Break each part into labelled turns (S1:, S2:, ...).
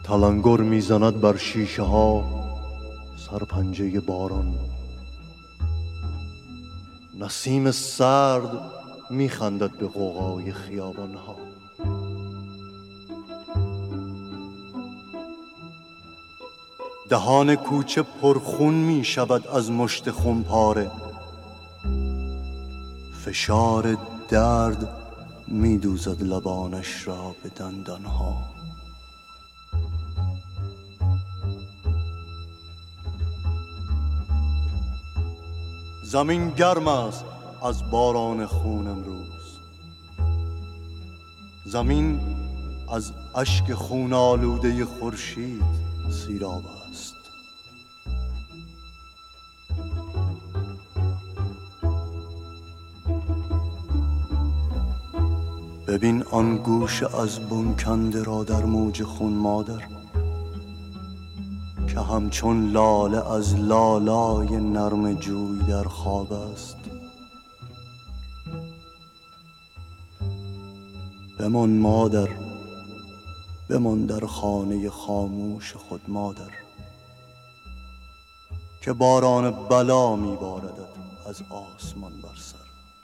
S1: تلنگر میزند بر شیشه ها سرپنجه باران. نسیم سرد میخندد به غوغای خیابان ها. دهان کوچه پرخون می شود از مشت خونپاره. فشار درد می دوزد لبانش را به دندانها. زمین گرم است از باران خون امروز. زمین از اشک خون آلوده خورشید سیراب است. ببین آن گوش از بن کنده را در موج خون مادر، که همچون لاله از لالای نرم جوی در خواب است. بمان مادر، بمان در خانه خاموش خود مادر، که باران بلا میباردد از آسمان بر سر.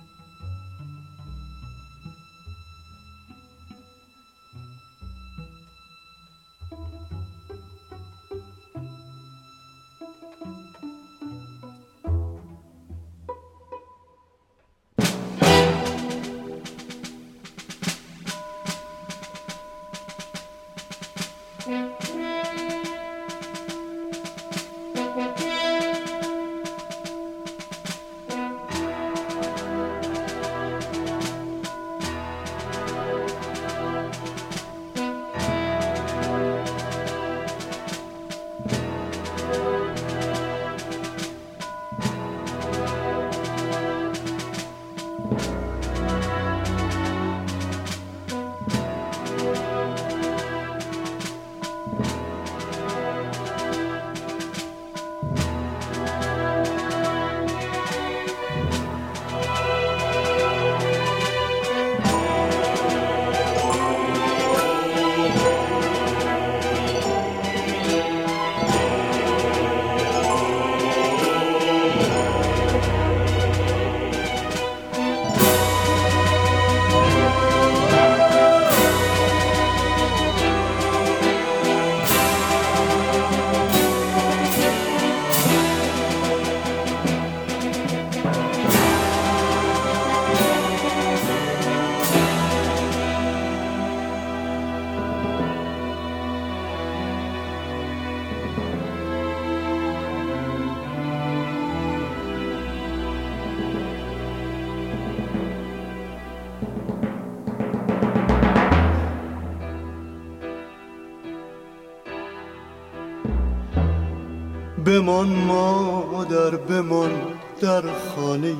S1: بمان مادر، بمان در خانه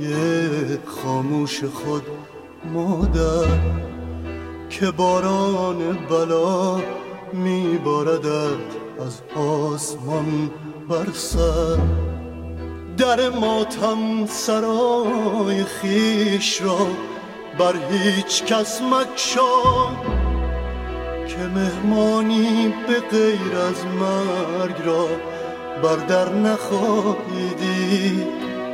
S1: خاموش خود مادر، که باران بلا میباردد از آسمان بر سر. در ماتم سرای خیش را بر هیچ کس مگشا، که مهمانی به غیر از مرگ را بر در نخواهی دید.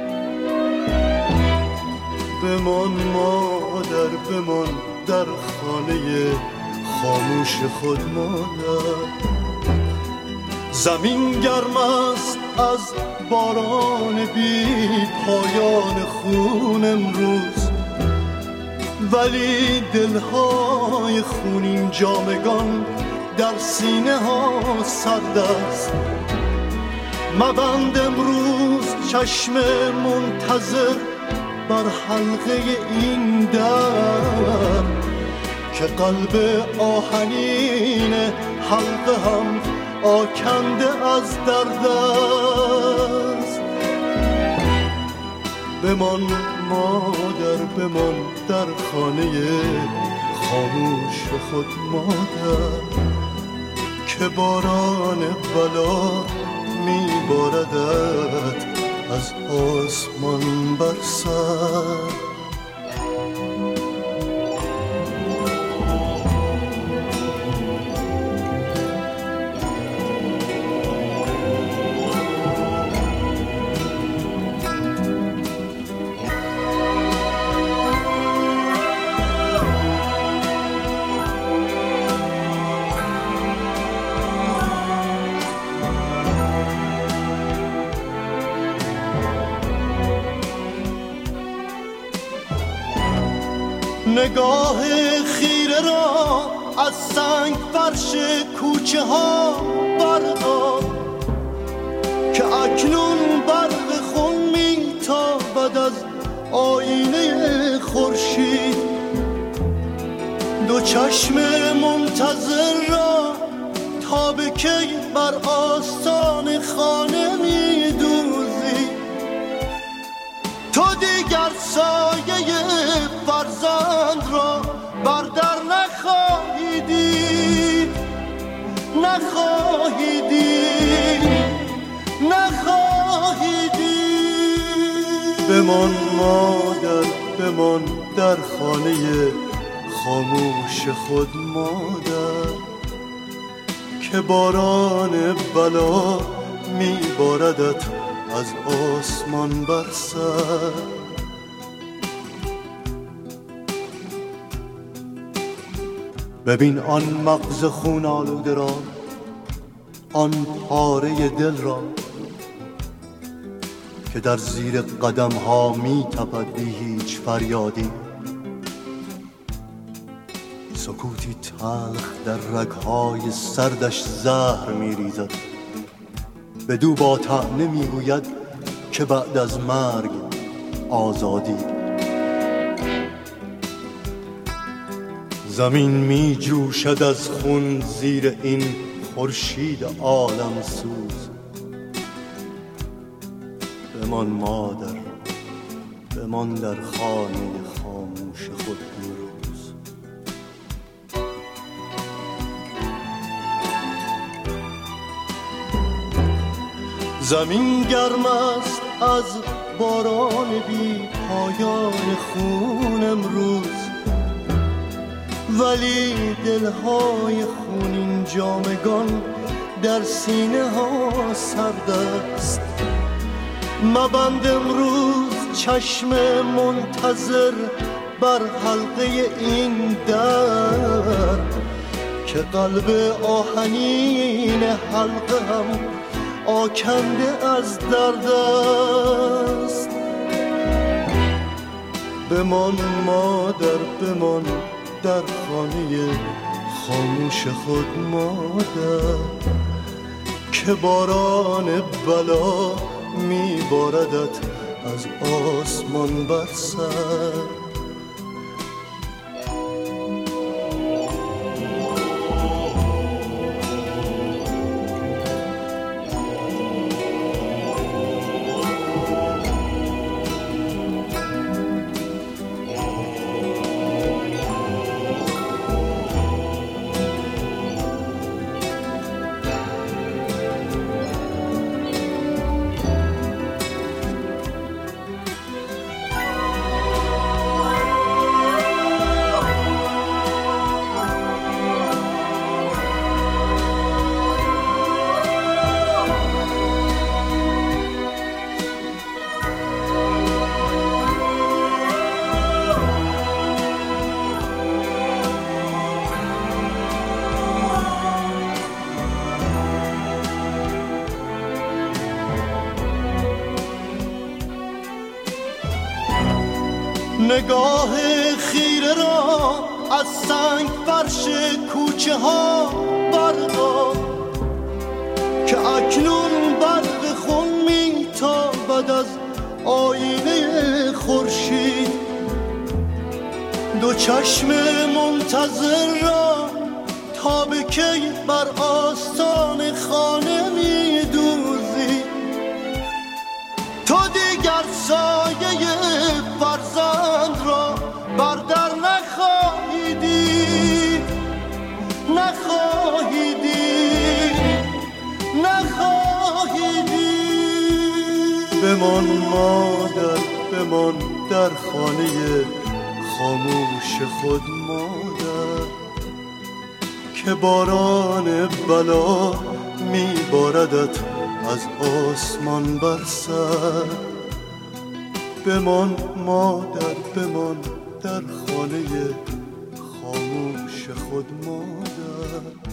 S1: بمان مادر، بمان در خانه خاموش خود مادر. زمین گرم است از باران بی پایان خون امروز، ولی دلهای خونین جامگان در سینه ها سرد است. مبند امروز چشم منتظر بر حلقه این در، که قلب آهنین حلقه هم آکنده از درد است. بمان مادر، بمان در خانه خاموش خود مادر، که باران بلا میباردد از آسمان بر سر. نگاه خیره را از سنگ فرش کوچه ها بردار که اکنون برق خون میتابد از آینه خورشید. دو چشم منتظر را تا به کی بر آستان خانه میدوزی؟ تو دیگر سایه فرزند را بر در نخواهی دید، نخواهی دید، نخواهی دید. بمان مادر، بمان در خانه خاموش خود مادر، که باران بلا میباردت از آسمان بر سر. ببین آن مغز خون آلوده را، آن پاره دل را که در زیر قدم ها می تپد بی هیچ فریادی. سکوتی تلخ در رگهای سردش زهر می ریزد، بدو با طعنه می گوید که بعد از مرگ آزادی. زمین می جوشد از خون زیر این خورشید عالم سوز. بمان مادر، بمان در خانه خاموش خود امروز. زمین گرم است از باران بی پایان خون امروز، ولی دلهای خونین جامگان در سینه ها سرد است. مبند امروز چشم منتظر بر حلقه این در، که قلب آهنین حلقه هم آکنده از درد است. بمان مادر، بمان در خانه خاموش خود مادر، که باران بلا میباردت از آسمان بر سر. نگاه خیره را از سنگ فرش کوچه ها بردار که اکنون برق خون میتابد از آینه خورشید. دو چشم منتظر را تا به کی بر آستان خانه میدوزی؟ تو دیگر سایه فرزند را بر در نخواهی دید، نخواهی دید، نخواهی دید. بمان مادر، بمان در خانه خاموش خود مادر، که باران بلا میباردت از آسمان بر سر. بمان مادر، بمان در خانه خاموش خود مادر.